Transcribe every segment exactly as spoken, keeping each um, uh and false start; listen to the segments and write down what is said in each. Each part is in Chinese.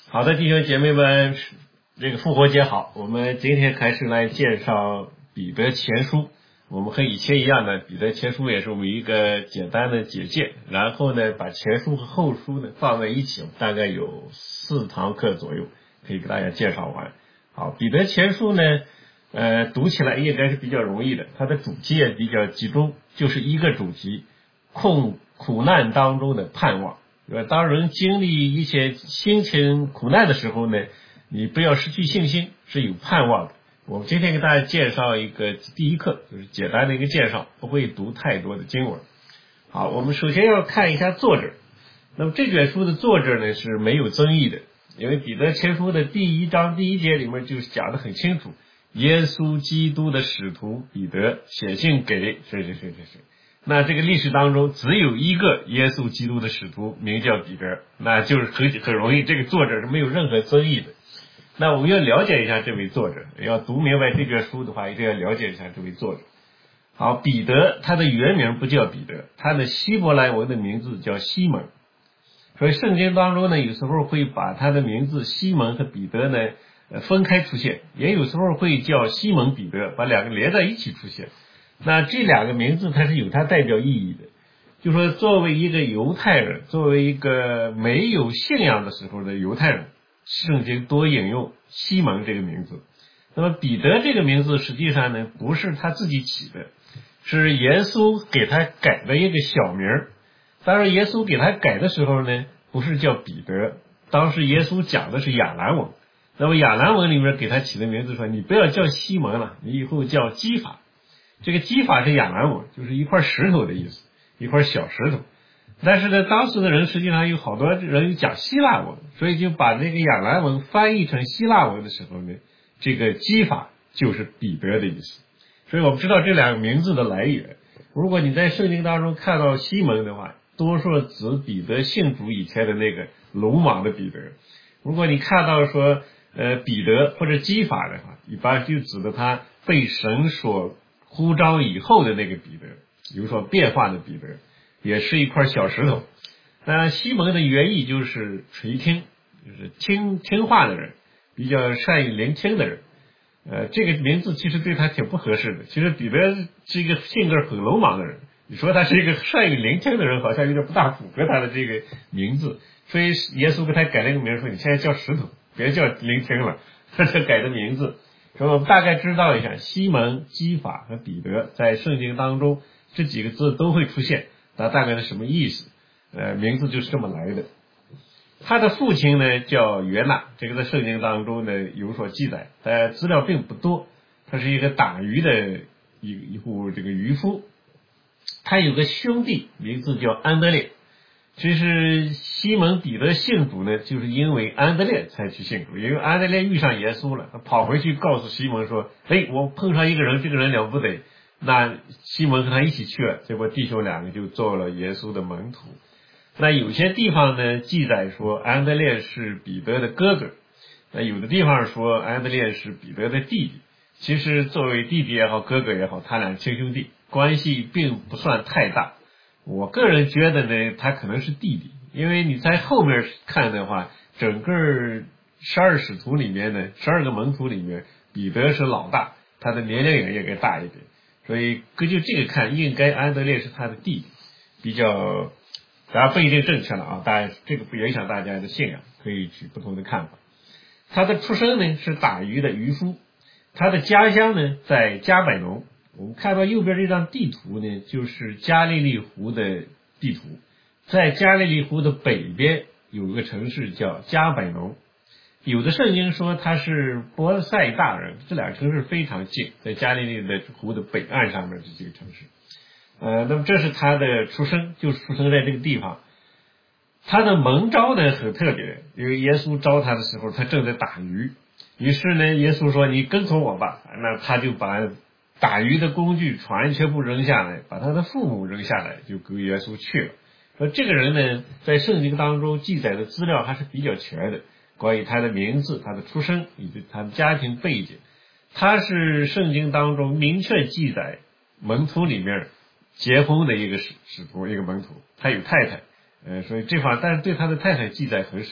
好的，弟兄姐妹们，这个复活节好，我们今天开始来介绍彼得前书。我们和以前一样的，彼得前书也是我们一个简单的简介，然后呢，把前书和后书呢放在一起，大概有四堂课左右，可以给大家介绍完。好，彼得前书呢，呃，读起来应该是比较容易的，它的主题也比较集中，就是一个主题，控苦难当中的盼望。当人经历一些心情苦难的时候呢，你不要失去信心，是有盼望的。我们今天给大家介绍一个第一课，就是简单的一个介绍，不会读太多的经文。好，我们首先要看一下作者。那么这卷书的作者呢是没有争议的，因为彼得前书的第一章第一节里面就讲得很清楚，耶稣基督的使徒彼得写信给谁谁谁谁谁。那这个历史当中只有一个耶稣基督的使徒名叫彼得，那就是很很容易，这个作者是没有任何争议的。那我们要了解一下这位作者，要读明白这卷书的话，一定要了解一下这位作者。好，彼得他的原名不叫彼得，他的希伯来文的名字叫西蒙。所以圣经当中呢，有时候会把他的名字西蒙和彼得呢呃分开出现，也有时候会叫西蒙彼得，把两个连在一起出现。那这两个名字它是有它代表意义的，就说作为一个犹太人，作为一个没有信仰的时候的犹太人，圣经多引用西蒙这个名字。那么彼得这个名字实际上呢不是他自己起的，是耶稣给他改的一个小名。当然耶稣给他改的时候呢不是叫彼得，当时耶稣讲的是亚兰文，那么亚兰文里面给他起的名字说，你不要叫西蒙了，你以后叫基法。这个基法是亚兰文，就是一块石头的意思，一块小石头。但是呢，当时的人实际上有好多人讲希腊文，所以就把那个亚兰文翻译成希腊文的时候呢，这个基法就是彼得的意思。所以我们知道这两个名字的来源。如果你在圣经当中看到西蒙的话，多数指彼得信主以前的那个鲁莽的彼得。如果你看到说呃彼得或者基法的话，一般就指的他被神所呼召以后的那个彼得，有所变化的彼得，也是一块小石头。那西蒙的原意就是垂听，就是听听话的人，比较善于聆听的人。呃，这个名字其实对他挺不合适的。其实彼得是一个性格很鲁莽的人，你说他是一个善于聆听的人，好像有点不大符合他的这个名字。所以耶稣给他改了个名，说你现在叫石头，别叫聆听了，他才改的名字。所以我们大概知道一下，西蒙、基法和彼得在圣经当中这几个字都会出现，那大概是什么意思？呃，名字就是这么来的。他的父亲呢叫约纳，这个在圣经当中呢有所记载，但资料并不多。他是一个打鱼的一一户这个渔夫，他有个兄弟名字叫安德烈。其实西蒙彼得信主呢，就是因为安德烈才去信主，因为安德烈遇上耶稣了，他跑回去告诉西蒙说，哎，我碰上一个人，这个人了不得。那西蒙和他一起去了，结果弟兄两个就做了耶稣的门徒。那有些地方呢记载说安德烈是彼得的哥哥，那有的地方说安德烈是彼得的弟弟。其实作为弟弟也好，哥哥也好，他俩亲兄弟，关系并不算太大。我个人觉得呢，他可能是弟弟，因为你在后面看的话，整个十二使徒里面呢，十二个门徒里面，彼得是老大，他的年龄也应该大一点，所以根据这个看，应该安德烈是他的弟弟，比较，当然不一定正确了啊，当然这个不影响大家的信仰，可以取不同的看法。他的出生呢是打鱼的渔夫，他的家乡呢在加百农。我们看到右边这张地图呢，就是加利利湖的地图。在加利利湖的北边有一个城市叫加百农，有的圣经说他是波塞大人，这两个城市非常近，在加利利的湖的北岸上面这几个城市。呃，那么这是他的出生，就出生在这个地方。他的蒙召呢很特别，因为耶稣召他的时候，他正在打鱼，于是呢，耶稣说你跟从我吧，那他就把打鱼的工具船全部扔下来，把他的父母扔下来，就跟耶稣去了。说这个人呢，在圣经当中记载的资料还是比较全的，关于他的名字、他的出生以及他的家庭背景。他是圣经当中明确记载门徒里面结婚的一个使使徒，一个门徒，他有太太，呃，所以这方但是对他的太太记载很少，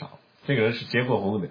这个人是结过婚的。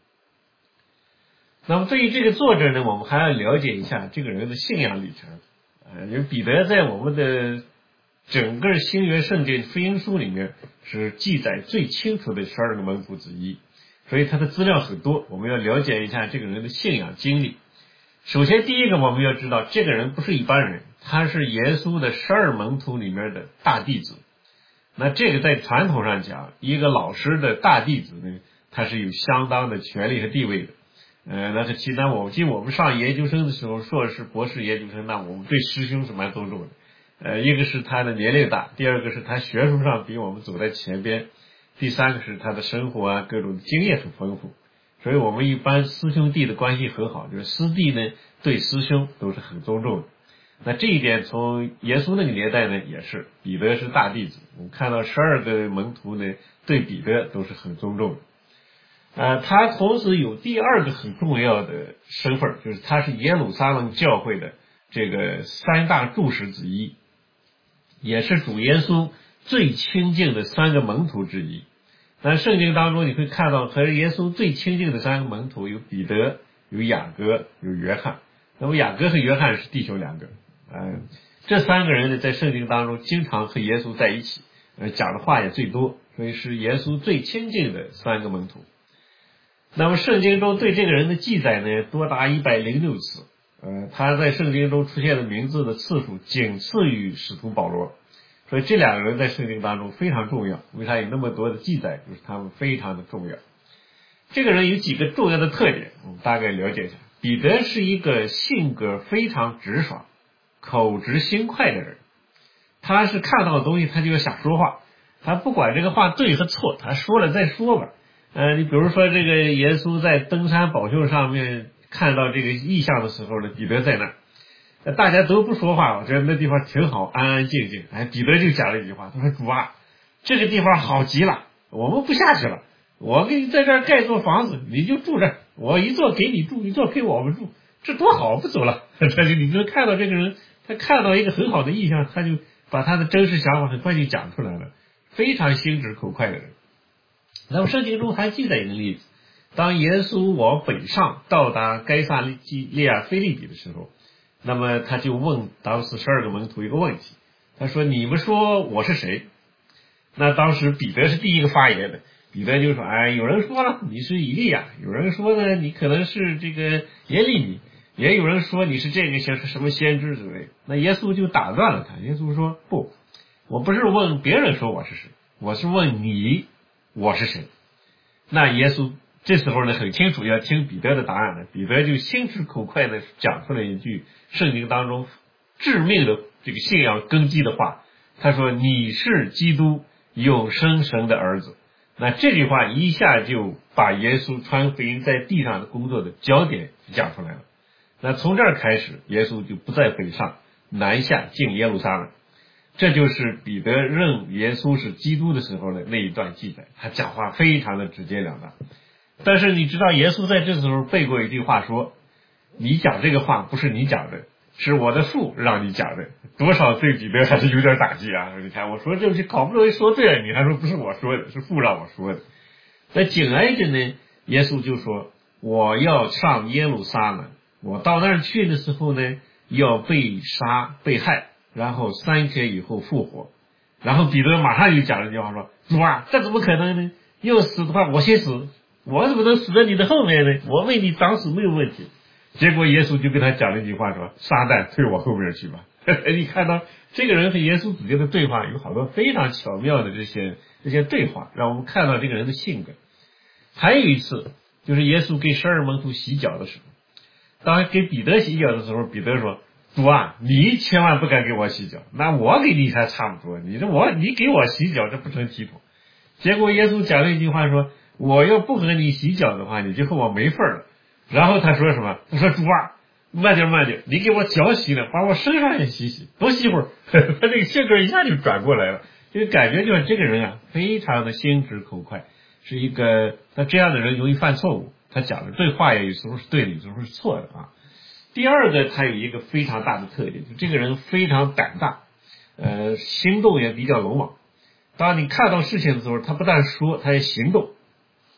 那么对于这个作者呢，我们还要了解一下这个人的信仰历程。呃，因为彼得在我们的整个新约圣经福音书里面是记载最清楚的十二个门徒之一，所以他的资料很多，我们要了解一下这个人的信仰经历。首先第一个我们要知道，这个人不是一般人，他是耶稣的十二门徒里面的大弟子。那这个在传统上讲，一个老师的大弟子呢，他是有相当的权力和地位的。呃，那是其他我记我们上研究生的时候，硕士、博士研究生，那我们对师兄是蛮尊重的。呃，一个是他的年龄大，第二个是他学术上比我们走在前边，第三个是他的生活啊各种经验很丰富，所以我们一般师兄弟的关系很好，就是师弟呢对师兄都是很尊重的。那这一点从耶稣那个年代呢也是，彼得是大弟子，我们看到十二个门徒呢对彼得都是很尊重的。呃，他同时有第二个很重要的身份，就是他是耶路撒冷教会的这个三大柱石之一，也是主耶稣最亲近的三个门徒之一。那圣经当中你会看到和耶稣最亲近的三个门徒有彼得、有雅各、有约翰。那么雅各和约翰是弟兄两个，呃，这三个人呢在圣经当中经常和耶稣在一起，呃，讲的话也最多，所以是耶稣最亲近的三个门徒。那么圣经中对这个人的记载呢多达一百零六次，呃，他在圣经中出现的名字的次数仅次于使徒保罗，所以这两个人在圣经当中非常重要。为啥有那么多的记载？就是他们非常的重要。这个人有几个重要的特点，我们大概了解一下。彼得是一个性格非常直爽、口直心快的人，他是看到的东西他就要想说话，他不管这个话对和错，他说了再说吧。呃，你比如说这个耶稣在登山宝训上面看到这个异象的时候呢，彼得在那儿，大家都不说话，我觉得那地方挺好，安安静静。哎，彼得就讲了一句话，他说：“主啊，这个地方好极了，我们不下去了，我给你在这儿盖座房子，你就住这儿，我一座给你住，一座给我们住，这多好，不走了。”这就你就看到这个人，他看到一个很好的意象，他就把他的真实想法很快就讲出来了，非常心直口快的人。那么圣经中还记载一个例子，当耶稣往北上到达该撒利亚腓立比的时候，那么他就问当时十二个门徒一个问题，他说：“你们说我是谁？”那当时彼得是第一个发言的，彼得就说：“哎，有人说了你是以利亚，有人说呢你可能是这个耶利米，也有人说你是这个像是什么先知之类。”那耶稣就打断了他，耶稣说：“不，我不是问别人说我是谁，我是问你我是谁。”那耶稣这时候呢很清楚要听彼得的答案呢，彼得就心直口快的讲出了一句圣经当中致命的这个信仰根基的话，他说：“你是基督，永生神的儿子。”那这句话一下就把耶稣传福音在地上的工作的焦点讲出来了。那从这儿开始，耶稣就不再北上，南下进耶路撒冷。这就是彼得认耶稣是基督的时候的那一段记载，他讲话非常的直截了当。但是你知道耶稣在这时候背过一句话说：“你讲这个话不是你讲的，是我的父让你讲的。”多少对彼得还是有点打击啊！你看我说这些好不容易说对了，你还说不是我说的，是父让我说的。那紧挨着呢，耶稣就说：“我要上耶路撒冷，我到那儿去的时候呢，要被杀被害，然后三天以后复活。”然后彼得马上就讲了一句话说：“主啊，这怎么可能呢？要死的话我先死，我怎么能死在你的后面呢？我为你挡死没有问题。”结果耶稣就跟他讲了一句话说：“撒旦退我后面去吧。”你看到这个人和耶稣之间的对话有好多非常巧妙的这些这些对话，让我们看到这个人的性格。还有一次就是耶稣给十二门徒洗脚的时候，当给彼得洗脚的时候，彼得说：“主啊，你千万不敢给我洗脚，那我给你还差不多，你这我你给我洗脚这不成体统。”结果耶稣讲了一句话说：“我要不和你洗脚的话，你就和我没份了。”然后他说什么？他说：“主啊，慢点慢点，你给我脚洗了，把我身上也洗洗，多洗会儿。”他这个性格一下就转过来了，就感觉就是这个人啊，非常的心直口快，是一个那这样的人容易犯错误，他讲的对话也有时候是对的，有时候是错的啊。第二个，他有一个非常大的特点，就这个人非常胆大，呃，行动也比较鲁莽。当你看到事情的时候，他不但说，他也行动。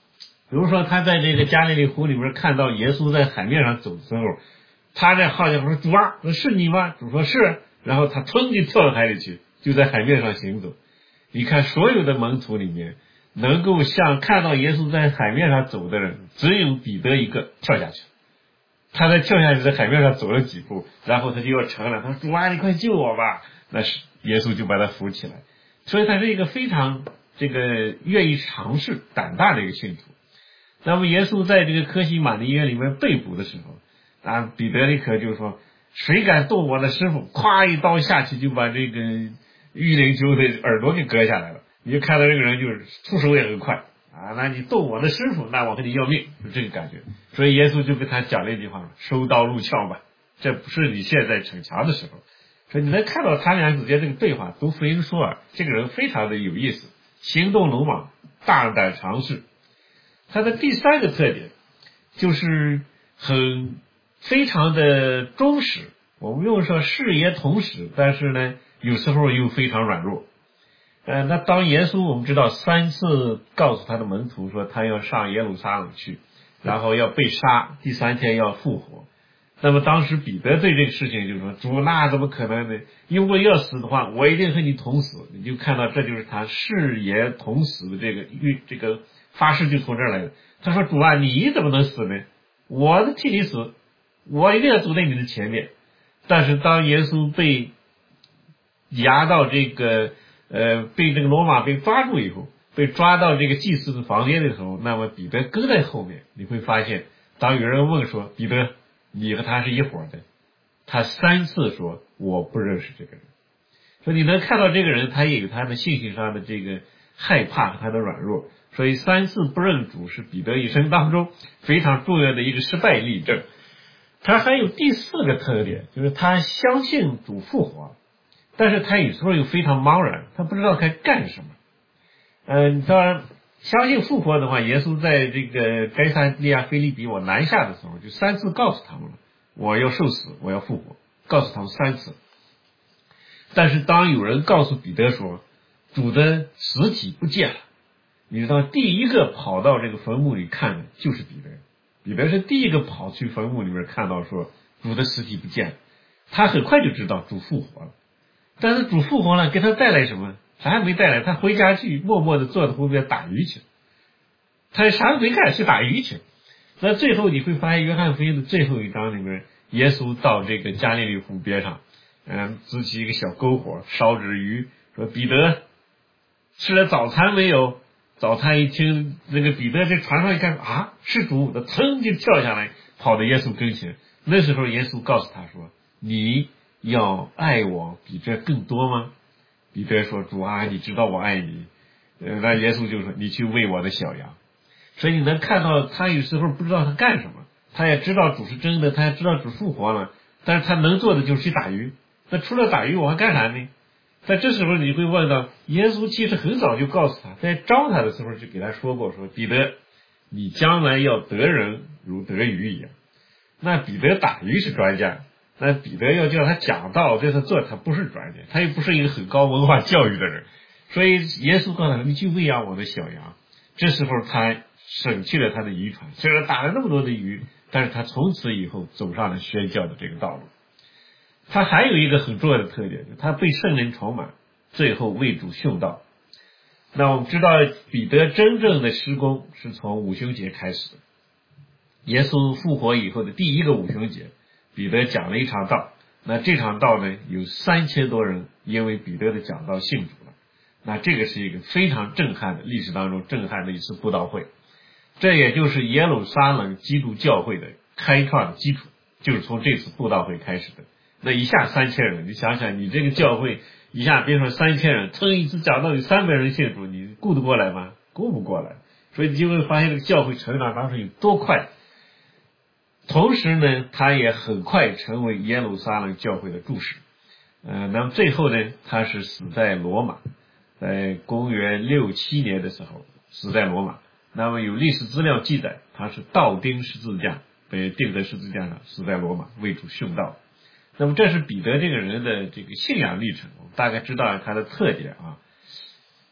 比如说他在这个加利利湖里面看到耶稣在海面上走的时候，他在号叫说主啊，是你吗？主说是，然后他噌就跳到海里去，就在海面上行走。你看所有的门徒里面，能够像看到耶稣在海面上走的人，只有彼得一个跳下去。他在跳下去在海面上走了几步，然后他就要沉了，他说主啊，你快救我吧。那是耶稣就把他扶起来。所以他是一个非常这个愿意尝试胆大的一个信徒。那么耶稣在这个科西玛尼园里面被捕的时候啊，彼得立刻就说谁敢动我的师傅，咵一刀下去就把这个玉灵鸠的耳朵给割下来了。你就看到这个人就是出手也很快啊，那你动我的师傅，那我跟你要命，就这个感觉。所以耶稣就跟他讲了一句话，收刀入鞘吧，这不是你现在逞强的时候。所以你能看到他俩之间这个对话，读福音书啊，这个人非常的有意思，行动鲁莽，大胆尝试。他的第三个特点就是很非常的忠实，我们用说事业同时，但是呢有时候又非常软弱。呃，那当耶稣我们知道三次告诉他的门徒说他要上耶路撒冷去，然后要被杀，第三天要复活。那么当时彼得对这个事情就说主，那怎么可能呢？如果要死的话，我一定和你同死。你就看到这就是他誓言同死的这个这个发誓就从这儿来的。他说主啊，你怎么能死呢？我替你死，我一定要走在你的前面。但是当耶稣被押到这个呃被这个罗马被抓住以后，被抓到这个祭司的房间的时候，那么彼得跟在后面。你会发现当有人问说彼得你和他是一伙的，他三次说我不认识这个人。所以你能看到这个人他也有他的信心上的这个害怕和他的软弱，所以三次不认主是彼得一生当中非常重要的一个失败例证。他还有第四个特点，就是他相信主复活，但是他有时候又非常茫然，他不知道该干什么。嗯，当然相信复活的话，耶稣在这个该撒利亚腓立比往南下的时候，就三次告诉他们了，我要受死，我要复活，告诉他们三次。但是当有人告诉彼得说主的尸体不见了，你知道第一个跑到这个坟墓里看的就是彼得。彼得是第一个跑去坟墓里面看到说主的尸体不见了，他很快就知道主复活了。但是主复活了给他带来什么？啥也没带来，他回家去默默的坐在湖边打鱼去，他啥都没干，去打鱼去。那最后你会发现约翰福音的最后一章里面，耶稣到这个加利利湖边上，嗯，支起一个小篝火烧只鱼，说彼得吃了早餐没有？早餐一听那个彼得在船上一看啊是主，他噌就跳下来跑到耶稣跟前。那时候耶稣告诉他说你要爱我比这更多吗？彼得说主啊，你知道我爱你。呃，那耶稣就说你去喂我的小羊。所以你能看到他有时候不知道他干什么，他也知道主是真的，他也知道主复活了，但是他能做的就是去打鱼。那除了打鱼我还干啥呢？在这时候你会问到耶稣其实很早就告诉他，在招他的时候就给他说过，说彼得你将来要得人如得鱼一样。那彼得打鱼是专家，那彼得要叫他讲道对他做，他不是专家，他又不是一个很高文化教育的人。所以耶稣告诉他你去喂养我的小羊。这时候他省去了他的渔船，虽然打了那么多的鱼，但是他从此以后走上了宣教的这个道路。他还有一个很重要的特点，他被圣灵充满，最后为主殉道。那我们知道彼得真正的施工是从五旬节开始的。耶稣复活以后的第一个五旬节，彼得讲了一场道，那这场道呢有三千多人因为彼得的讲道信主了。那这个是一个非常震撼的，历史当中震撼的一次布道会，这也就是耶路撒冷基督教会的开创的基础，就是从这次布道会开始的。那一下三千人，你想想你这个教会一下别说三千人，噌一次讲到有三百人信主，你顾得过来吗？顾不过来。所以你就会发现这个教会成长当时有多快。同时呢他也很快成为耶路撒冷教会的柱石。呃，那么最后呢他是死在罗马，在公元六七年的时候死在罗马。那么有历史资料记载他是倒钉十字架，被钉在十字架上死在罗马为主殉道。那么这是彼得这个人的这个信仰历程，我们大概知道他的特点啊。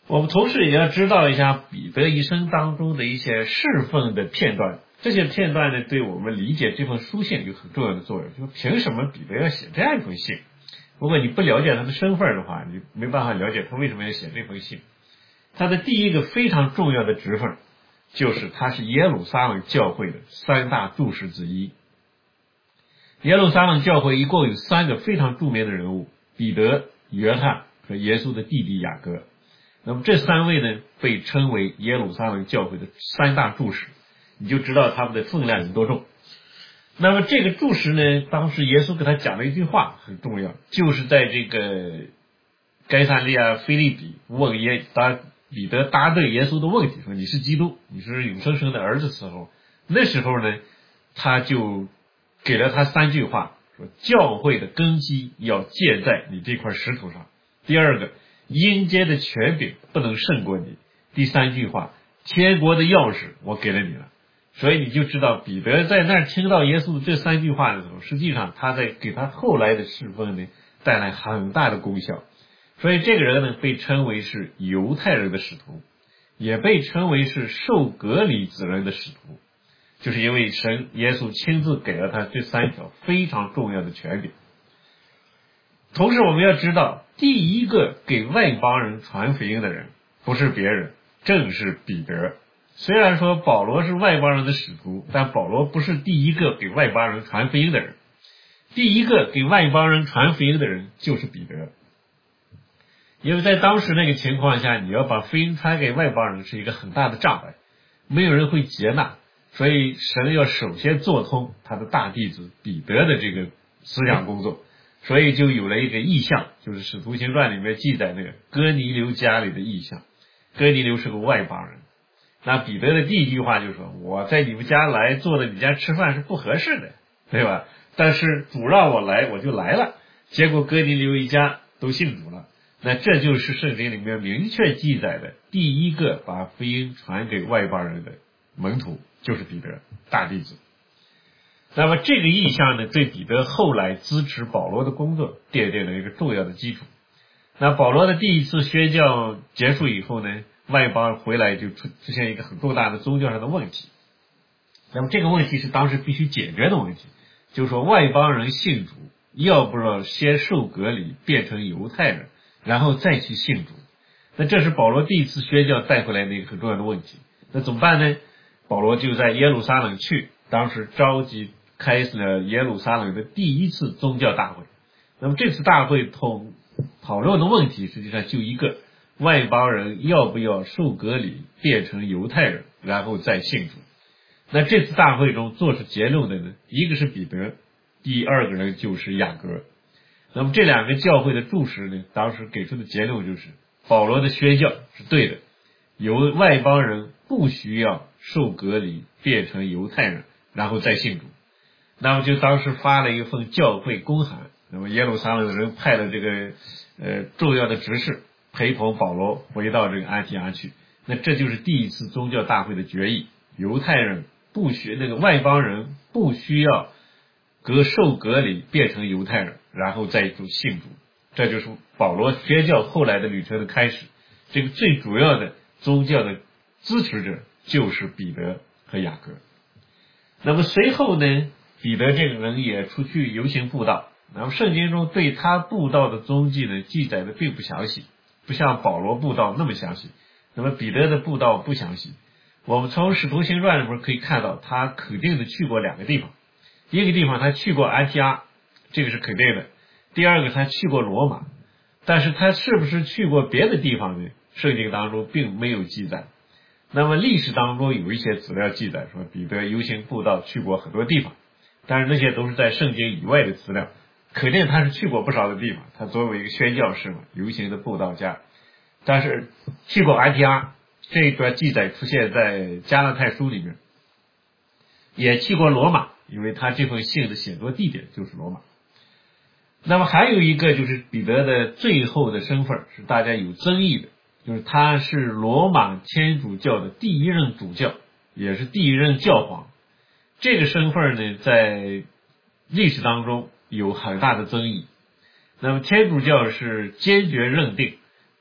我们同时也要知道一下彼得一生当中的一些侍奉的片段，这些片段呢，对我们理解这封书信有很重要的作用。就是凭什么彼得要写这样一封信？如果你不了解他的身份的话，你没办法了解他为什么要写这封信。他的第一个非常重要的职分，就是他是耶路撒冷教会的三大柱石之一。耶路撒冷教会一共有三个非常著名的人物：彼得、约翰和耶稣的弟弟雅各。那么这三位呢，被称为耶路撒冷教会的三大柱石，你就知道他们的分量有多重。那么这个柱石呢，当时耶稣给他讲了一句话很重要，就是在这个该撒利亚腓立比问耶答彼得答对耶稣的问题，说你是基督，你是永生神的儿子的时候，那时候呢，他就给了他三句话，说教会的根基要建在你这块石头上。第二个，阴间的权柄不能胜过你。第三句话，天国的钥匙我给了你了。所以你就知道彼得在那儿听到耶稣的这三句话的时候，实际上他在给他后来的侍奉呢带来很大的功效。所以这个人呢被称为是犹太人的使徒，也被称为是受隔离子人的使徒，就是因为神耶稣亲自给了他这三条非常重要的权柄。同时我们要知道，第一个给外邦人传福音的人不是别人，正是彼得。虽然说保罗是外邦人的使徒，但保罗不是第一个给外邦人传福音的人。第一个给外邦人传福音的人就是彼得。因为在当时那个情况下，你要把福音传给外邦人是一个很大的障碍，没有人会接纳，所以神要首先做通他的大弟子彼得的这个思想工作，所以就有了一个异象，就是使徒行传里面记载那个哥尼流家里的异象。哥尼流是个外邦人，那彼得的第一句话就说，我在你们家来坐在你家吃饭是不合适的，对吧？但是主让我来我就来了，结果哥尼流一家都信主了。那这就是圣经里面明确记载的第一个把福音传给外邦人的门徒，就是彼得大弟子。那么这个意象呢，对彼得后来支持保罗的工作奠定了一个重要的基础。那保罗的第一次宣教结束以后呢，外邦回来就出出现一个很重大的宗教上的问题。那么这个问题是当时必须解决的问题，就是说外邦人信主，要不要先受隔离变成犹太人，然后再去信主。那这是保罗第一次宣教带回来的一个很重要的问题。那怎么办呢？保罗就在耶路撒冷去，当时召集开始了耶路撒冷的第一次宗教大会。那么这次大会同讨论的问题实际上就一个，外邦人要不要受隔离变成犹太人，然后再信主。那这次大会中做出结论的呢，一个是彼得，第二个人就是雅各。那么这两个教会的柱石呢，当时给出的结论就是，保罗的宣教是对的，由外邦人不需要受隔离变成犹太人，然后再信主。那么就当时发了一份教会公函，那么耶路撒冷的人派了这个呃重要的执事陪同保罗回到这个安提阿去。那这就是第一次宗教大会的决议，犹太人不需那个外邦人不需要隔受隔离变成犹太人，然后再信主。这就是保罗宣教后来的旅程的开始。这个最主要的宗教的支持者就是彼得和雅各。那么随后呢，彼得这个人也出去游行布道，那么圣经中对他布道的踪迹呢记载的并不详细，不像保罗布道那么详细。那么彼得的布道不详细，我们从使徒行传里面可以看到他肯定的去过两个地方。一个地方他去过安提阿，这个是肯定的。第二个他去过罗马，但是他是不是去过别的地方呢？圣经当中并没有记载。那么历史当中有一些资料记载说彼得游行布道去过很多地方，但是那些都是在圣经以外的资料，肯定他是去过不少的地方，他作为一个宣教士嘛，游行的布道家。但是去过安提阿这一段记载出现在加拉太书里面，也去过罗马，因为他这封信的写作地点就是罗马。那么还有一个就是彼得的最后的身份是大家有争议的，就是他是罗马天主教的第一任主教，也是第一任教皇。这个身份呢在历史当中有很大的争议。那么天主教是坚决认定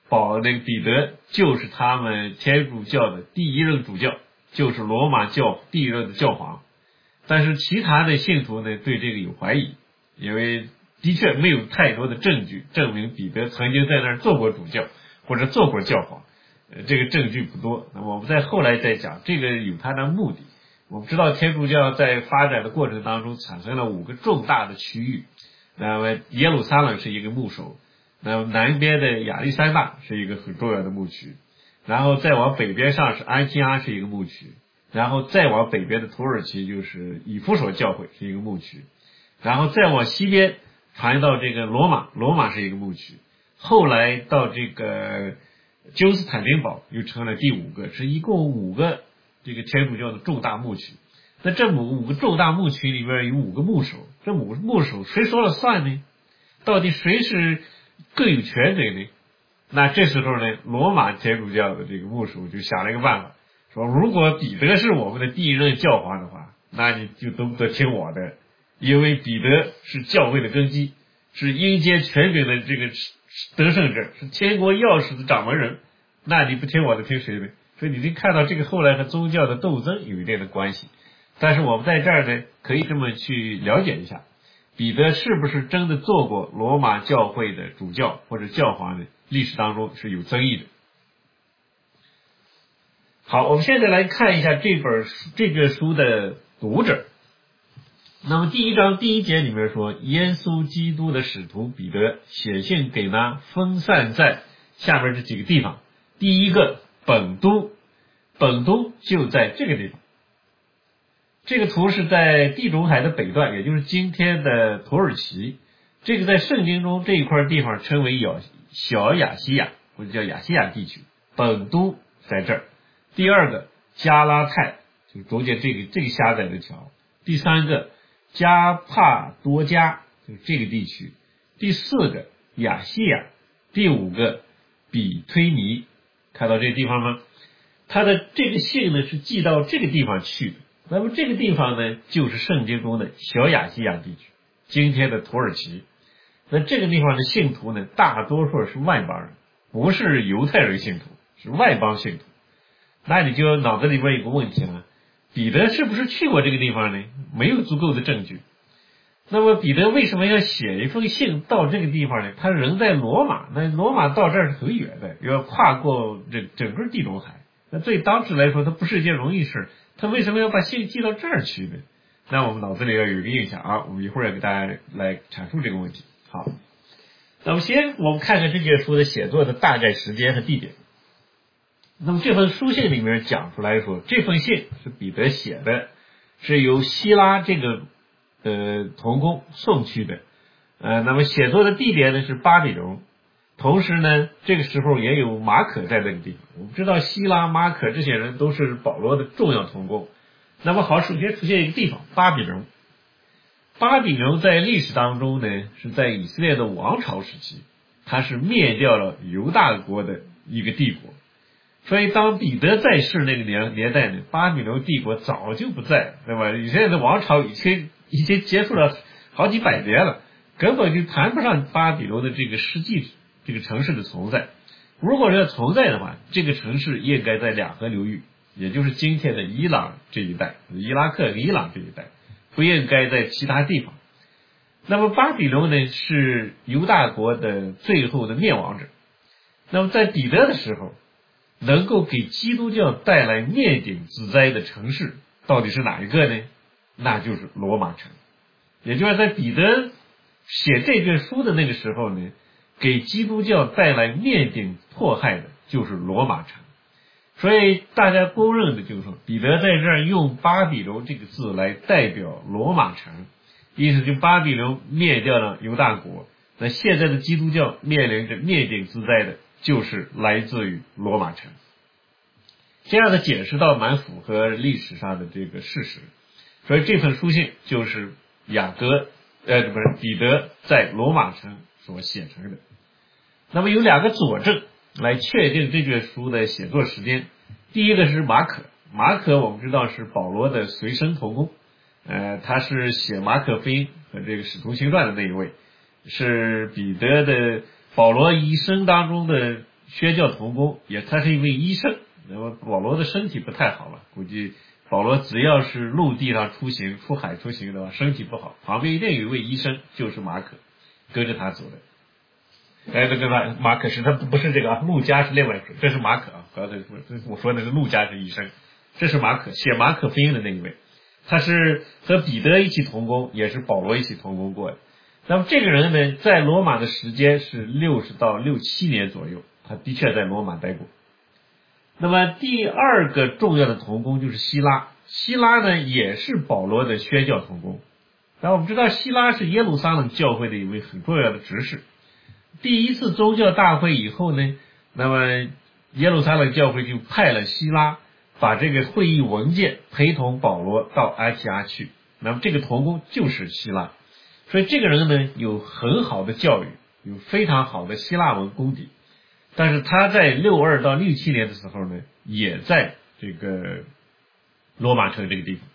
保那个彼得就是他们天主教的第一任主教，就是罗马教第一任的教皇。但是其他的信徒呢对这个有怀疑，因为的确没有太多的证据证明彼得曾经在那儿做过主教或者做过教皇，呃，这个证据不多。那么我们在后来再讲，这个有它的目的。我们知道天主教在发展的过程当中产生了五个重大的区域，那么耶路撒冷是一个牧首，那么南边的亚历山大是一个很重要的牧区，然后再往北边上是安提阿是一个牧区，然后再往北边的土耳其就是以弗所教会是一个牧区，然后再往西边传到这个罗马，罗马是一个牧区，后来到这个鸠斯坦丁堡又成了第五个，是一共五个这个天主教的重大牧区。那这五五个重大牧区里面有五个牧首，这五个牧首谁说了算呢？到底谁是更有权柄呢？那这时候呢，罗马天主教的这个牧首就想了一个办法，说如果彼得是我们的第一任教皇的话，那你就都得听我的，因为彼得是教会的根基，是阴间权柄的这个得胜者，是天国钥匙的掌门人，那你不听我的听谁的？所以你能看到这个后来和宗教的斗争有一定的关系。但是我们在这儿呢可以这么去了解一下，彼得是不是真的做过罗马教会的主教或者教皇呢？历史当中是有争议的。好，我们现在来看一下这本书这个书的读者。那么第一章第一节里面说，耶稣基督的使徒彼得写信给那分散在下面这几个地方。第一个本都，本都就在这个地方。这个图是在地中海的北段，也就是今天的土耳其。这个在圣经中这一块地方称为小亚细亚，或者叫亚细亚地区。本都在这儿。第二个加拉太，就中间这个这个狭窄的桥。第三个加帕多加，就是这个地区。第四个亚细亚。第五个比推尼，看到这个地方吗？他的这个信呢是寄到这个地方去的。那么这个地方呢就是圣经中的小亚细亚地区，今天的土耳其。那这个地方的信徒呢大多数是外邦人，不是犹太人信徒，是外邦信徒。那你就脑子里边有个问题了，彼得是不是去过这个地方呢？没有足够的证据。那么彼得为什么要写一封信到这个地方呢？他人在罗马，那罗马到这儿是很远的，要跨过这整个地中海，那对当时来说它不是一件容易事，他为什么要把信寄到这儿去呢？那我们脑子里要有一个印象啊，我们一会儿要给大家来阐述这个问题。好，那么先我们看看这卷书的写作的大概时间和地点。那么这份书信里面讲出来说，这封信是彼得写的，是由希拉这个呃同工送去的，呃，那么写作的地点呢是巴比伦，同时呢这个时候也有马可在那个地方。我们知道希拉、马可这些人都是保罗的重要同工。那么好，首先出现一个地方巴比伦。巴比伦在历史当中呢是在以色列的王朝时期，它是灭掉了犹大国的一个帝国。所以当彼得在世那个年年代呢，巴比伦帝国早就不在，对吧？以色列的王朝已经已经结束了好几百年了，根本就谈不上巴比伦的这个实际这个城市的存在。如果要存在的话，这个城市应该在两河流域，也就是今天的伊朗这一带，伊拉克和伊朗这一带，不应该在其他地方。那么巴比伦呢是犹大国的最后的灭亡者。那么在彼得的时候，能够给基督教带来灭顶之灾的城市到底是哪一个呢？那就是罗马城。也就是在彼得写这卷书的那个时候呢，给基督教带来灭顶迫害的就是罗马城。所以大家公认的就是说，彼得在这儿用巴比伦这个字来代表罗马城，意思就巴比伦灭掉了犹大国，那现在的基督教面临着灭顶之灾的就是来自于罗马城。这样的解释倒蛮符合历史上的这个事实。所以这份书信就是雅各呃不是彼得在罗马城所写成的。那么有两个佐证来确定这卷书的写作时间。第一个是马可，马可我们知道是保罗的随身同工，呃他是写马可福音和这个使徒行传的那一位，是彼得的保罗一生当中的宣教同工，也他是一位医生。那么保罗的身体不太好了，估计保罗只要是陆地上出行、出海出行的话，身体不好，旁边一定有一位医生，就是马可，跟着他走的。哎，这个马马可是他不是这个啊，路加是另外一个，这是马可啊。刚才我说那个路加是医生，这是马可，写马可福音的那一位，他是和彼得一起同工，也是保罗一起同工过的。那么这个人呢，在罗马的时间是六十到六七年左右，他的确在罗马待过。那么第二个重要的同工就是希拉，希拉呢也是保罗的宣教同工。然后我们知道希拉是耶路撒冷教会的一位很重要的执事。第一次宗教大会以后呢，那么耶路撒冷教会就派了希拉把这个会议文件陪同保罗到安提阿去。那么这个同工就是希拉，所以这个人呢有很好的教育，有非常好的希腊文功底。但是他在六二到六七年的时候呢，也在这个罗马城这个地方。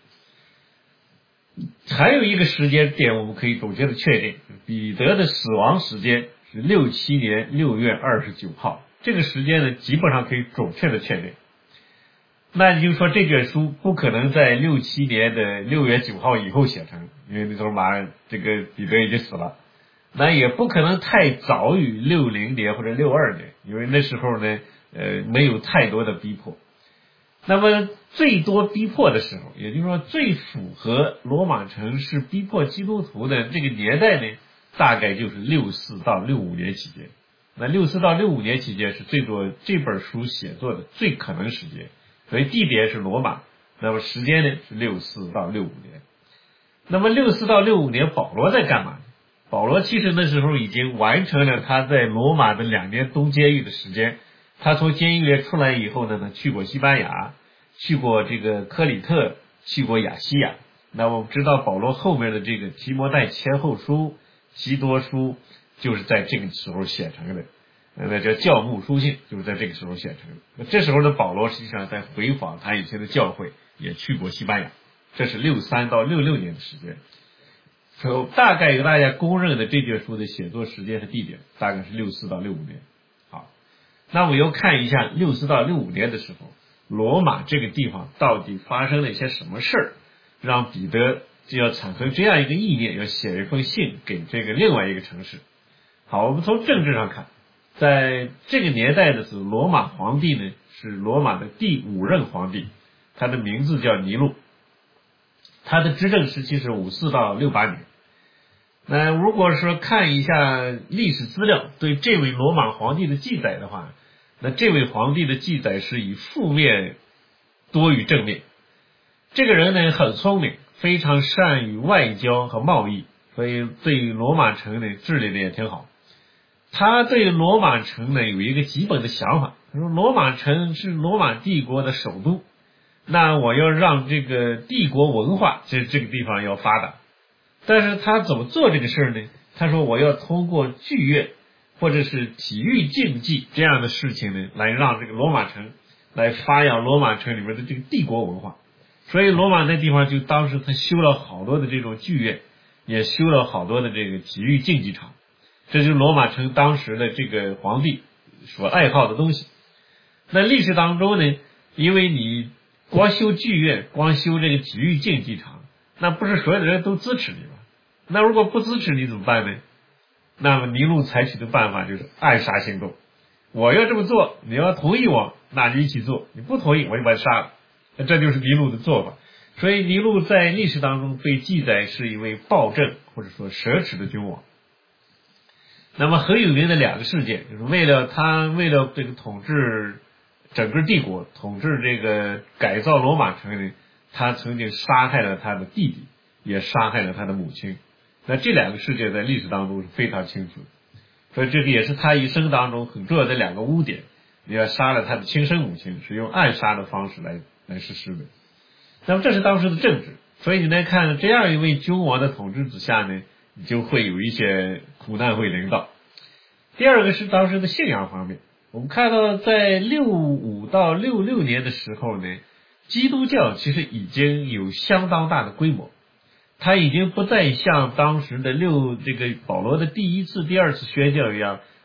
还有一个时间点我们可以准确的确定，彼得的死亡时间是六七年六月二十九号，这个时间呢基本上可以准确的确定。那也就是说这卷书不可能在六七年的六月九号以后写成，因为那时候马上这个彼得已经死了。那也不可能太早于六零年或者六二年，因为那时候呢呃没有太多的逼迫。那么最多逼迫的时候，也就是说最符合罗马城市逼迫基督徒的这个年代呢，大概就是六四到六五年期间。那六四到六五年期间是最多这本书写作的最可能时间，所以地点是罗马，那么时间呢是六四到六五年。那么六四到六五年保罗在干嘛？保罗其实那时候已经完成了他在罗马的两年冬监狱的时间。他从监狱里出来以后呢，他去过西班牙，去过这个科里特，去过亚细亚。那我们知道保罗后面的这个提摩太前后书、提多书就是在这个时候写成的，那叫教牧书信，就是在这个时候写成的。那这时候的保罗实际上在回访他以前的教会，也去过西班牙，这是六三到六六年的时间。所以大概有大家公认的这卷书的写作时间和地点，大概是六四到六五年。好，那我们又看一下六四到六五年的时候，罗马这个地方到底发生了一些什么事儿，让彼得就要产生这样一个意念，要写一封信给这个另外一个城市。好，我们从政治上看，在这个年代的时候，罗马皇帝呢是罗马的第五任皇帝，他的名字叫尼禄，他的执政时期是五四到六八年。那如果说看一下历史资料对这位罗马皇帝的记载的话，那这位皇帝的记载是以负面多于正面。这个人呢很聪明，非常善于外交和贸易，所以对罗马城呢治理的也挺好。他对罗马城呢有一个基本的想法，他说罗马城是罗马帝国的首都，那我要让这个帝国文化在这个地方要发达。但是他怎么做这个事呢？他说我要通过剧院或者是体育竞技这样的事情呢，来让这个罗马城来发扬罗马城里面的这个帝国文化。所以罗马那地方就当时他修了好多的这种剧院，也修了好多的这个体育竞技场，这就是罗马城当时的这个皇帝所爱好的东西。那历史当中呢，因为你光修剧院，光修这个体育竞技场，那不是所有的人都支持你吗？那如果不支持你怎么办呢？那么尼禄采取的办法就是暗杀行动。我要这么做，你要同意我，那你一起做；你不同意，我就把你杀了。这就是尼禄的做法。所以尼禄在历史当中被记载是一位暴政或者说奢侈的君王。那么很有名的两个事件，就是为了他为了这个统治整个帝国，统治这个改造罗马城呢，他曾经杀害了他的弟弟，也杀害了他的母亲。那这两个事件在历史当中是非常清楚的，所以这个也是他一生当中很重要的两个污点。你要杀了他的亲生母亲，是用暗杀的方式来来实施的。那么这是当时的政治，所以你来看这样一位君王的统治之下呢，你就会有一些苦难会临到。第二个是当时的信仰方面，我们看到在六五到六六年的时候呢，基督教其实已经有相当大的规模，它已经不再像当时的六这个保罗的第一次、第二次宣教一样，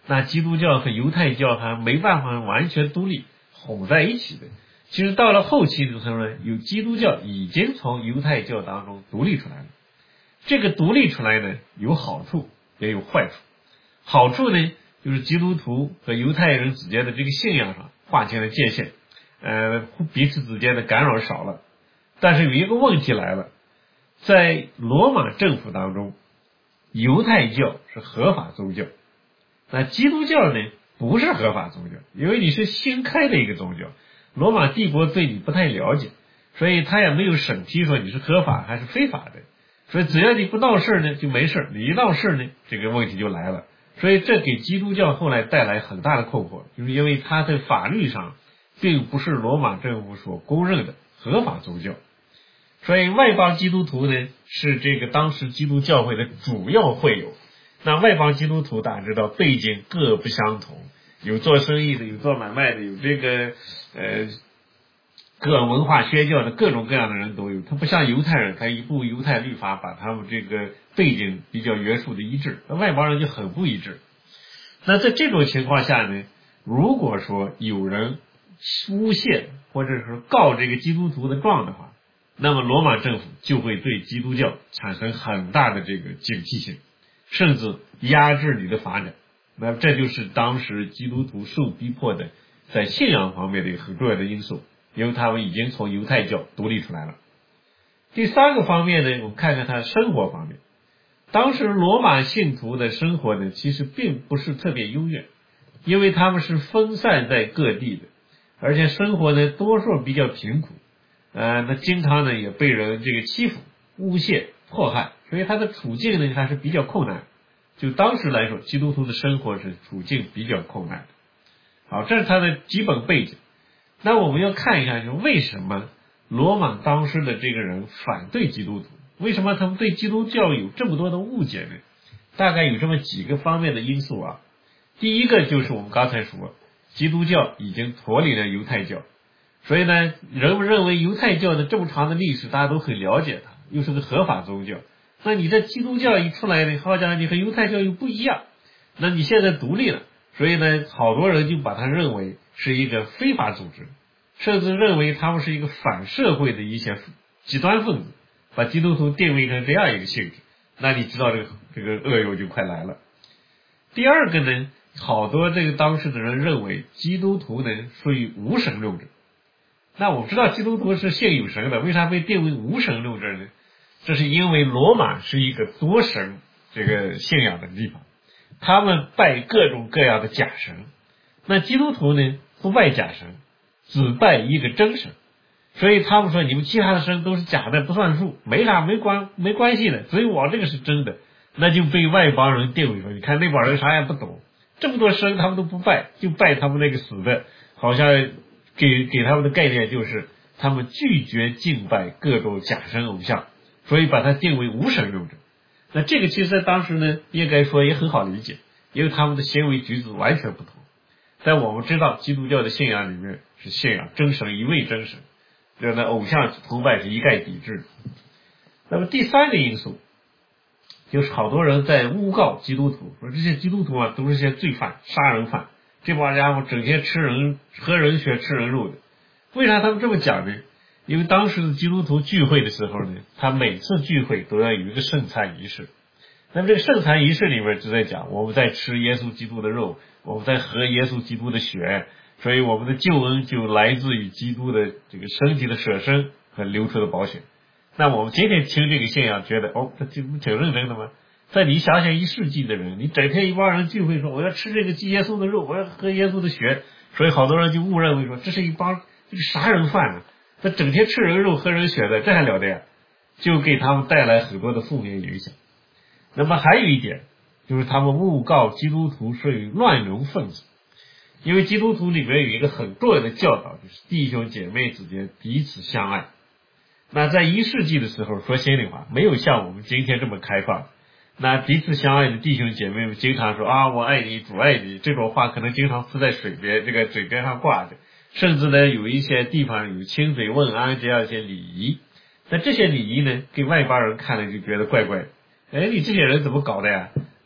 那基督教和犹太教它没办法完全独立混在一起的。其实到了后期的时候呢，有基督教已经从犹太教当中独立出来了。这个独立出来呢，有好处也有坏处。好处呢，就是基督徒和犹太人之间的这个信仰上划清了界限，呃，彼此之间的干扰少了。但是有一个问题来了，在罗马政府当中，犹太教是合法宗教，那基督教呢不是合法宗教，因为你是新开的一个宗教，罗马帝国对你不太了解，所以他也没有审批说你是合法还是非法的，所以只要你不闹事呢就没事，你一闹事呢这个问题就来了。所以这给基督教后来带来很大的困惑，就是因为它在法律上并不是罗马政府所公认的合法宗教。所以外邦基督徒呢是这个当时基督教会的主要会友。那外邦基督徒大家知道背景各不相同，有做生意的，有做买卖的，有这个呃各文化宣教的，各种各样的人都有。他不像犹太人，他一部犹太律法把他们这个背景比较约束的一致，那外邦人就很不一致。那在这种情况下呢，如果说有人诬陷或者是告这个基督徒的状的话，那么罗马政府就会对基督教产生很大的这个警惕性，甚至压制你的发展。那这就是当时基督徒受逼迫的在信仰方面的一个很重要的因素，因为他们已经从犹太教独立出来了。第三个方面呢，我们看看他生活方面。当时罗马信徒的生活呢，其实并不是特别优越，因为他们是分散在各地的，而且生活呢多数比较贫苦，呃，那经常呢也被人这个欺负、诬陷、迫害，所以他的处境呢还是比较困难。就当时来说，基督徒的生活是处境比较困难的。好，这是他的基本背景。那我们要看一下，就为什么罗马当时的这个人反对基督徒，为什么他们对基督教有这么多的误解呢？大概有这么几个方面的因素啊。第一个就是我们刚才说，基督教已经脱离了犹太教，所以呢，人们认为犹太教的这么长的历史大家都很了解它，又是个合法宗教，那你这基督教一出来呢，好像你和犹太教又不一样，那你现在独立了，所以呢，好多人就把它认为是一个非法组织，甚至认为他们是一个反社会的一些极端分子，把基督徒定位成这样一个性质，那你知道这个这个恶友就快来了。第二个呢，好多这个当时的人认为基督徒呢属于无神论者。那我知道基督徒是信有神的，为啥被定为无神论者呢？这是因为罗马是一个多神这个信仰的地方，他们拜各种各样的假神。那基督徒呢不拜假神，只拜一个真神，所以他们说你们其他的神都是假的，不算数，没啥没关没关系的，只有我这个是真的。那就被外邦人定为说，你看那帮人啥也不懂，这么多神他们都不拜，就拜他们那个死的，好像给给他们的概念就是他们拒绝敬拜各种假神偶像，所以把它定为无神论者。那这个其实在当时呢应该说也很好理解，因为他们的行为举止完全不同。但我们知道基督教的信仰里面是信仰真神一位真神，这呢偶像崇拜是一概抵制的。那么第三个因素就是好多人在诬告基督徒，说这些基督徒啊都是些罪犯、杀人犯，这帮家伙整天吃人喝人血吃人肉的。为啥他们这么讲呢？因为当时的基督徒聚会的时候呢，他每次聚会都要有一个圣餐仪式。那么这个圣餐仪式里面就在讲，我们在吃耶稣基督的肉，我们在喝耶稣基督的血，所以我们的救恩就来自于基督的这个身体的舍身和流出的宝血。那我们今天听这个信仰觉得哦，这挺挺认真的吗？但你想想一世纪的人，你整天一帮人聚会说我要吃这个耶稣的肉，我要喝耶稣的血，所以好多人就误认为说这是一帮这个杀人犯啊，他整天吃人肉喝人血的，这还了得呀？就给他们带来很多的负面影响。那么还有一点就是他们诬告基督徒是乱伦分子，因为基督徒里面有一个很重要的教导，就是弟兄姐妹之间彼此相爱。那在一世纪的时候，说心里话，没有像我们今天这么开放，那彼此相爱的弟兄姐妹们经常说啊我爱你主爱你，这种话可能经常浮在水边这个嘴边上挂着，甚至呢有一些地方有亲嘴问安这样一些礼仪。那这些礼仪呢给外邦人看了就觉得怪怪的，哎，你这些人怎么搞的呀？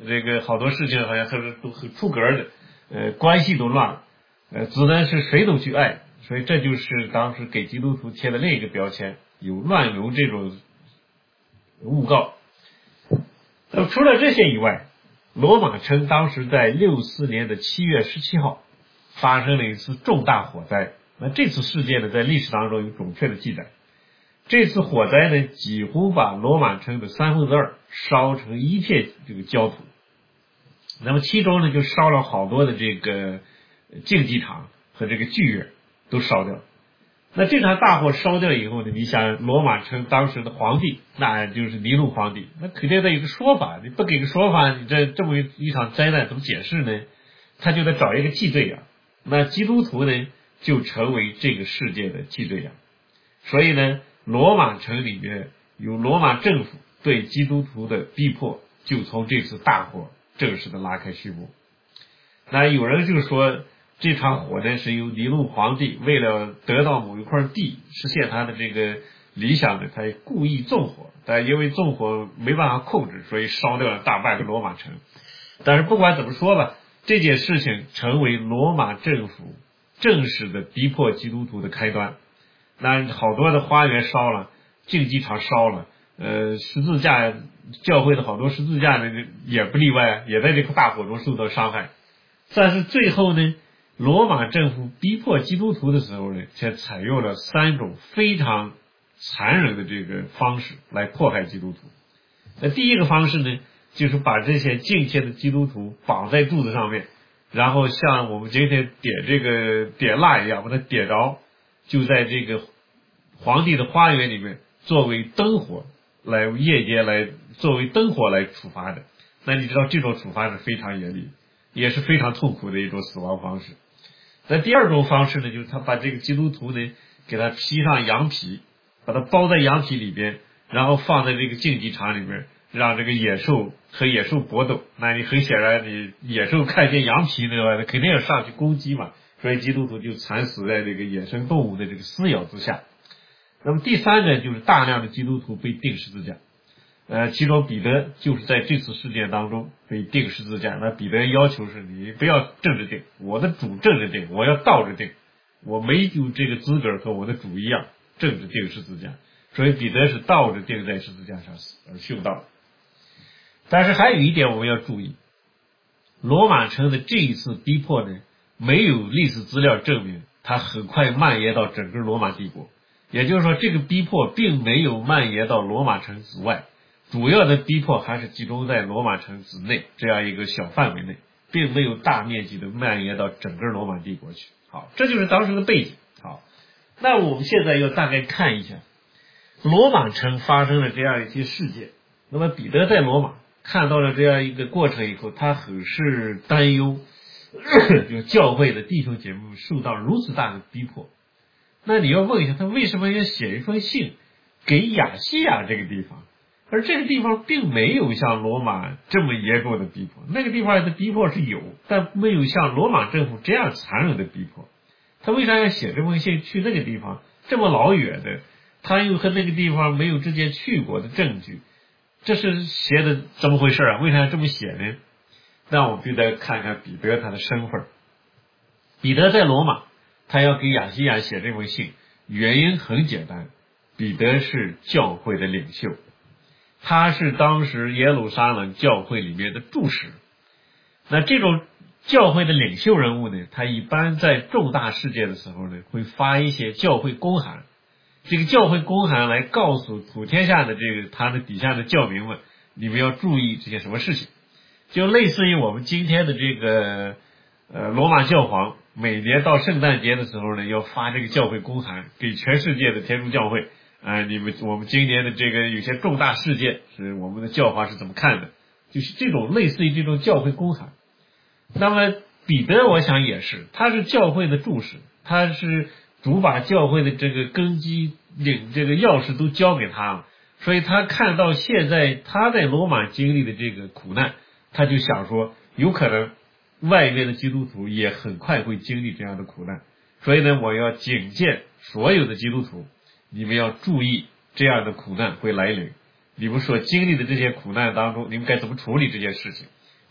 这个好多事情好像很都很出格的，呃，关系都乱了，呃，只能是谁都去爱，所以这就是当时给基督徒贴的另一个标签，有乱伦这种诬告。那么除了这些以外，罗马城当时在六四年的七月十七号发生了一次重大火灾。那这次事件呢，在历史当中有准确的记载。这次火灾呢，几乎把罗马城的三分之二烧成一片这个焦土。那么其中呢，就烧了好多的这个竞技场和这个剧院都烧掉。那这场大火烧掉以后呢，你想罗马城当时的皇帝，那就是尼禄皇帝，那肯定得有个说法，你不给个说法，你这这么一场灾难怎么解释呢？他就得找一个替罪羊。那基督徒呢，就成为这个世界的替罪羊。所以呢，罗马城里面有罗马政府对基督徒的逼迫，就从这次大火正式的拉开序幕。那有人就说，这场火呢是由尼禄皇帝为了得到某一块地，实现他的这个理想呢，他故意纵火，但因为纵火没办法控制，所以烧掉了大半个罗马城。但是不管怎么说吧，这件事情成为罗马政府正式的逼迫基督徒的开端。那好多的花园烧了，竞技场烧了，呃，十字架教会的好多十字架呢也不例外，也在这个大火中受到伤害。但是最后呢，罗马政府逼迫基督徒的时候呢，却采用了三种非常残忍的这个方式来迫害基督徒。那第一个方式呢，就是把这些敬虔的基督徒绑在柱子上面，然后像我们今天点这个点蜡一样把它点着，就在这个皇帝的花园里面作为灯火来夜间来作为灯火来处罚的。那你知道这种处罚是非常严厉，也是非常痛苦的一种死亡方式。那第二种方式呢，就是他把这个基督徒呢给他披上羊皮，把它包在羊皮里边，然后放在这个竞技场里面，让这个野兽和野兽搏斗。那你很显然，你野兽看见羊皮那个肯定要上去攻击嘛，所以基督徒就惨死在这个野生动物的这个撕咬之下。那么第三个就是大量的基督徒被钉十字架，呃，其中彼得就是在这次事件当中被钉十字架。那彼得要求是你不要正着钉，我的主正着钉，我要倒着钉，我没有这个资格和我的主一样正着钉十字架，所以彼得是倒着钉在十字架上死而殉道。但是还有一点我们要注意，罗马城的这一次逼迫呢，没有历史资料证明它很快蔓延到整个罗马帝国。也就是说，这个逼迫并没有蔓延到罗马城之外，主要的逼迫还是集中在罗马城之内这样一个小范围内，并没有大面积的蔓延到整个罗马帝国去。好，这就是当时的背景。好，那我们现在要大概看一下罗马城发生了这样一些事件。那么彼得在罗马看到了这样一个过程以后，他很是担忧，就教会的弟兄姐妹受到如此大的逼迫。那你要问一下，他为什么要写一封信给亚细亚这个地方？而这个地方并没有像罗马这么严重的逼迫，那个地方的逼迫是有，但没有像罗马政府这样残忍的逼迫。他为啥要写这封信去那个地方？这么老远的，他又和那个地方没有之前去过的证据，这是写的怎么回事啊？为啥要这么写呢？那我们就得看看彼得他的身份。彼得在罗马，他要给亚细亚写这封信，原因很简单，彼得是教会的领袖，他是当时耶路撒冷教会里面的柱石。那这种教会的领袖人物呢，他一般在重大事件的时候呢，会发一些教会公函。这个教会公函来告诉普天下的这个他的底下的教民们，你们要注意这些什么事情，就类似于我们今天的这个呃罗马教皇每年到圣诞节的时候呢，要发这个教会公函给全世界的天主教会，啊、呃，你们我们今年的这个有些重大事件是我们的教皇是怎么看的，就是这种类似于这种教会公函。那么彼得我想也是，他是教会的柱石，他是主把教会的这个根基领这个钥匙都交给他了，所以他看到现在他在罗马经历的这个苦难，他就想说有可能外面的基督徒也很快会经历这样的苦难，所以呢，我要警戒所有的基督徒，你们要注意这样的苦难会来临，你们所经历的这些苦难当中，你们该怎么处理这件事情。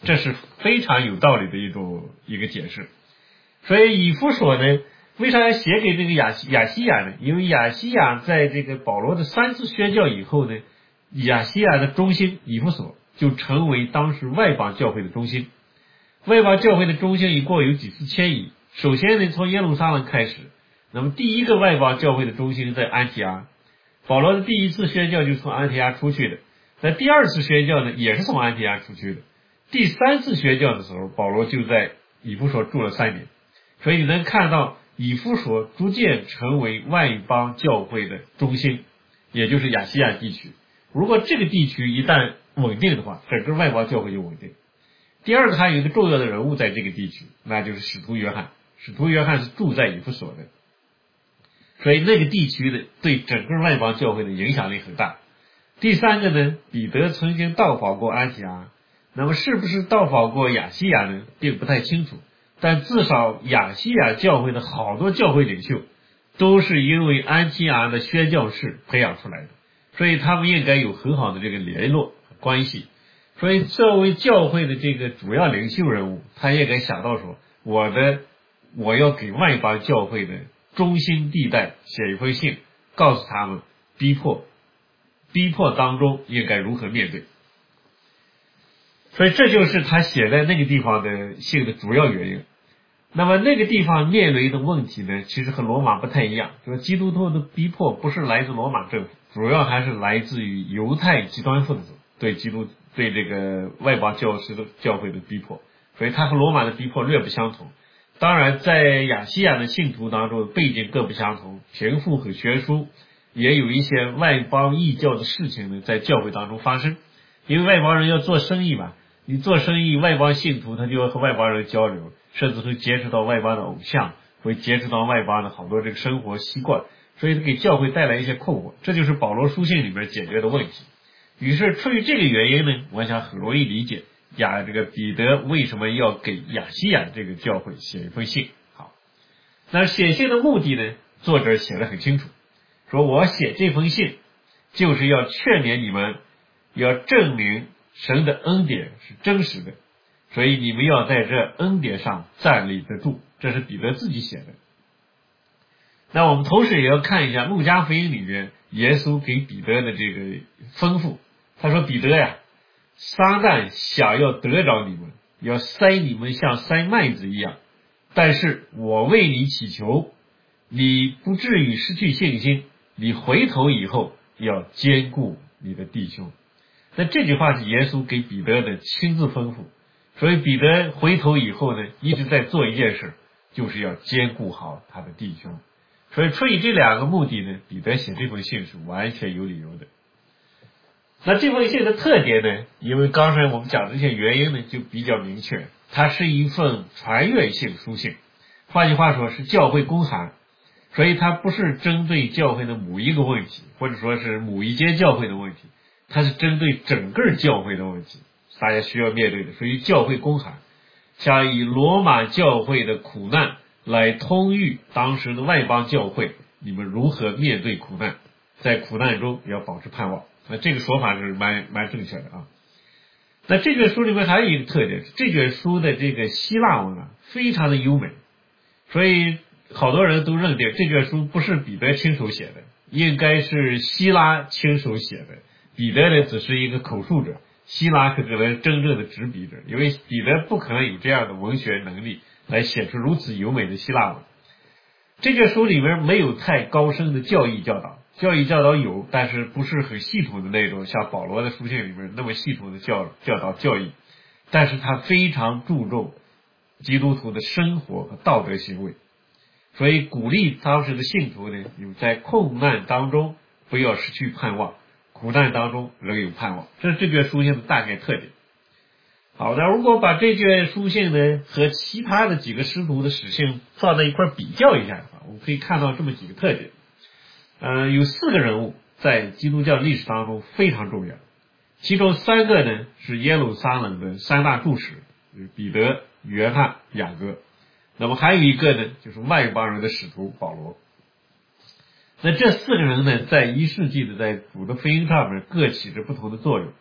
这是非常有道理的一种一个解释。所以以弗所呢，为啥要写给这个亚西亚西亚呢？因为亚西亚在这个保罗的三次宣教以后呢，亚西亚的中心以弗所就成为当时外邦教会的中心。外邦教会的中心一共有几次迁移，首先呢，从耶路撒冷开始，那么第一个外邦教会的中心在安提阿，保罗的第一次宣教就是从安提阿出去的，那第二次宣教呢，也是从安提阿出去的，第三次宣教的时候，保罗就在以弗所住了三年，所以你能看到以弗所逐渐成为外邦教会的中心，也就是亚细亚地区。如果这个地区一旦稳定的话，整个外邦教会就稳定。第二个，还有一个重要的人物在这个地区，那就是使徒约翰。使徒约翰是住在以弗所的，所以那个地区的对整个外邦教会的影响力很大。第三个呢，彼得曾经到访过安提阿，那么是不是到访过亚细亚呢，并不太清楚，但至少亚细亚教会的好多教会领袖都是因为安提阿的宣教士培养出来的，所以他们应该有很好的这个联络关系。所以作为教会的这个主要领袖人物，他也该想到说，我的我要给外邦教会的中心地带写一封信，告诉他们逼迫逼迫当中应该如何面对。所以这就是他写在那个地方的信的主要原因。那么那个地方面临的问题呢，其实和罗马不太一样，就是基督徒的逼迫不是来自罗马政府，主要还是来自于犹太极端分子对基督对这个外邦教师的教会的逼迫，所以它和罗马的逼迫略不相同。当然在亚细亚的信徒当中背景各不相同，贫富和悬殊，也有一些外邦异教的事情呢在教会当中发生。因为外邦人要做生意嘛，你做生意，外邦信徒他就要和外邦人交流，甚至会接触到外邦的偶像，会接触到外邦的好多这个生活习惯，所以给教会带来一些困惑，这就是保罗书信里面解决的问题。于是出于这个原因呢，我想很容易理解亚这个彼得为什么要给亚细亚这个教会写一封信。好，那写信的目的呢，作者写得很清楚，说我写这封信就是要劝勉你们，要证明神的恩典是真实的，所以你们要在这恩典上站立得住，这是彼得自己写的。那我们同时也要看一下路加福音里面耶稣给彼得的这个吩咐，他说彼得呀，撒旦想要得着你们，要塞你们像塞麦子一样，但是我为你祈求，你不至于失去信心，你回头以后要坚固你的弟兄。那这句话是耶稣给彼得的亲自吩咐，所以彼得回头以后呢，一直在做一件事，就是要兼顾好他的弟兄。所以出于这两个目的呢，彼得写这封信是完全有理由的。那这封信的特点呢，因为刚才我们讲的这些原因呢，就比较明确，它是一份传阅性书信，换句话说是教会公函，所以它不是针对教会的某一个问题，或者说是某一间教会的问题，它是针对整个教会的问题，大家需要面对的，属于教会公函，像以罗马教会的苦难来通谕当时的外邦教会，你们如何面对苦难，在苦难中也要保持盼望。那这个说法是蛮蛮正确的啊。那这卷书里面还有一个特点，这卷书的这个希腊文啊非常的优美，所以好多人都认定这卷书不是彼得亲手写的，应该是希拉亲手写的，彼得呢只是一个口述者，希拉是可能真正的执笔者，因为彼得不可能有这样的文学能力来写出如此优美的希腊文。这卷书里面没有太高深的教义教导，教义教导有，但是不是很系统的那种，像保罗的书信里面那么系统的教教导教义，但是他非常注重基督徒的生活和道德行为，所以鼓励当时的信徒呢，有在困难当中不要失去盼望，苦难当中仍有盼望，这是这卷书信的大概特点。好的，如果把这卷书信呢和其他的几个师徒的史信放在一块比较一下的话，我们可以看到这么几个特点。呃，有四个人物在基督教历史当中非常重要，其中三个呢是耶路撒冷的三大柱石，就是彼得、约翰、雅各。那么还有一个呢，就是外邦人的使徒保罗。那这四个人呢，在一世纪的在主的福音上面各起着不同的作用。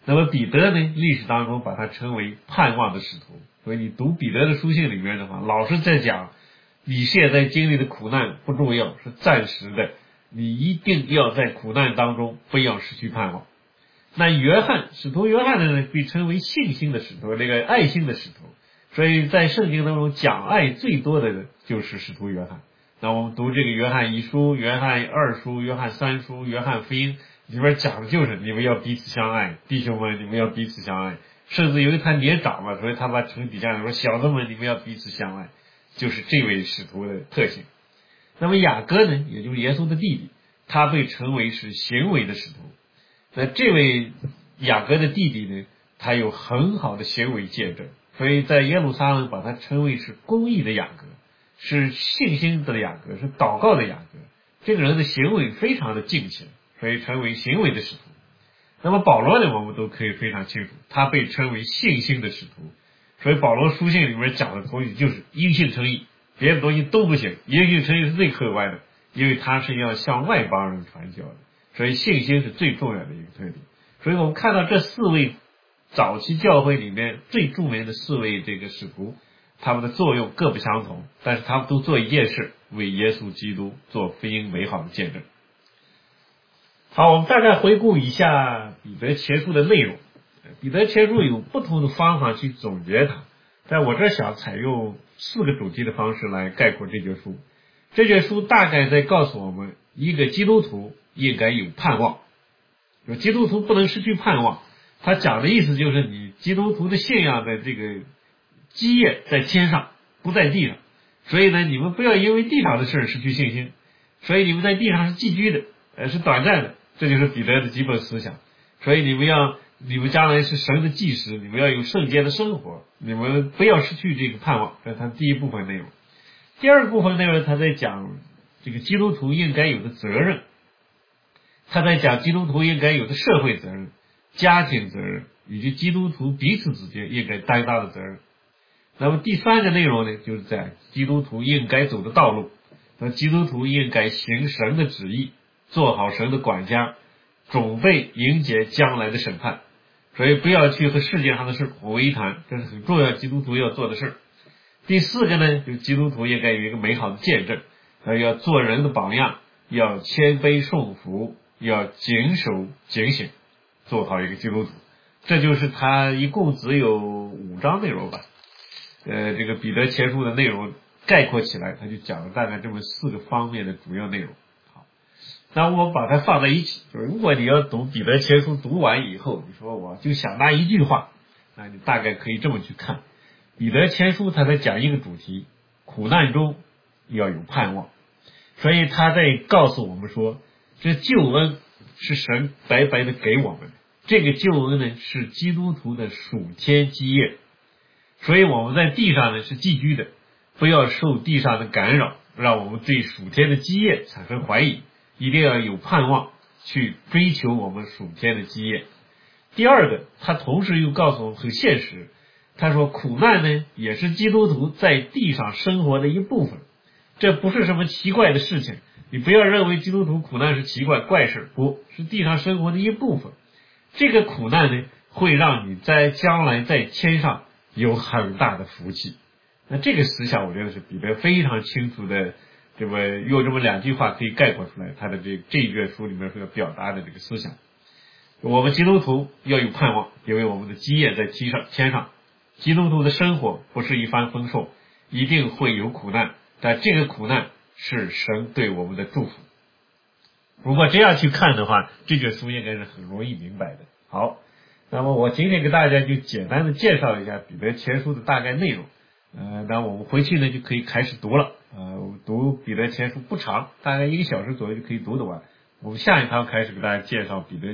那么彼得呢，历史当中把他称为盼望的使徒。所以你读彼得的书信里面的话，老是在讲你现在经历的苦难不重要，是暂时的，你一定要在苦难当中不要失去盼望。那约翰，使徒约翰呢，被称为信心的使徒，这个爱心的使徒。所以在圣经当中讲爱最多的就是使徒约翰。那我们读这个约翰一书、约翰二书、约翰三书、约翰福音里边讲的就是你们要彼此相爱，弟兄们你们要彼此相爱。甚至由于他年长了，所以他把城底下说小子们你们要彼此相爱，就是这位使徒的特性。那么雅各呢，也就是耶稣的弟弟，他被称为是行为的使徒。那这位雅各的弟弟呢，他有很好的行为见证，所以在耶路撒冷把他称为是公义的雅各，是信心的雅各，是祷告的雅各。这个人的行为非常的敬虔，所以成为行为的使徒。那么保罗呢，我们都可以非常清楚，他被称为信心的使徒。所以保罗书信里面讲的东西就是因信称义，别的东西都不行，因信称义是最客观的，因为他是要向外邦人传教的，所以信心是最重要的一个特点。所以我们看到这四位早期教会里面最著名的四位这个使徒，他们的作用各不相同，但是他们都做一件事，为耶稣基督做福音美好的见证。好，我们大概回顾一下彼得前书的内容。彼得前书有不同的方法去总结它，但我这想采用四个主题的方式来概括这卷书。这卷书大概在告诉我们，一个基督徒应该有盼望，有基督徒不能失去盼望。他讲的意思就是你基督徒的信仰的这个基业在天上，不在地上。所以呢，你们不要因为地上的事失去信心，所以你们在地上是寄居的，呃，是短暂的。这就是彼得的基本思想。所以你们要，你们将来是神的祭司，你们要有圣洁的生活，你们不要失去这个盼望。这是他第一部分内容。第二部分内容，他在讲这个基督徒应该有的责任，他在讲基督徒应该有的社会责任、家庭责任，以及基督徒彼此之间应该担当的责任。那么第三个内容呢，就是在基督徒应该走的道路，那基督徒应该行神的旨意，做好神的管家，准备迎接将来的审判。所以不要去和世界上的事混为一谈，这是很重要基督徒要做的事。第四个呢，就基督徒应该有一个美好的见证，要做人的榜样，要谦卑顺服，要谨守警醒，做好一个基督徒。这就是他一共只有五章内容吧。呃，这个彼得前书的内容概括起来，他就讲了大概这么四个方面的主要内容。好，那我把它放在一起，就是如果你要读彼得前书读完以后，你说我就想那一句话，那你大概可以这么去看。彼得前书他在讲一个主题，苦难中要有盼望。所以他在告诉我们说，这救恩是神白白的给我们的，这个救恩呢是基督徒的属天基业。所以我们在地上呢是寄居的，不要受地上的干扰，让我们对属天的基业产生怀疑，一定要有盼望去追求我们属天的基业。第二个，他同时又告诉我们很现实，他说苦难呢也是基督徒在地上生活的一部分，这不是什么奇怪的事情，你不要认为基督徒苦难是奇怪怪事，不是地上生活的一部分。这个苦难呢会让你在将来在天上有很大的福气。那这个思想我觉得是彼得非常清楚的，这么用这么两句话可以概括出来他的这这一卷书里面所要表达的这个思想。我们基督徒要有盼望，因为我们的基业在天上天上。基督徒的生活不是一帆风顺，一定会有苦难，但这个苦难是神对我们的祝福。如果这样去看的话，这卷书应该是很容易明白的。好，那么我今天给大家就简单的介绍一下彼得前书的大概内容。呃，那我们回去呢就可以开始读了。呃，读彼得前书不长，大概一个小时左右就可以读得完。我们下一堂开始给大家介绍彼得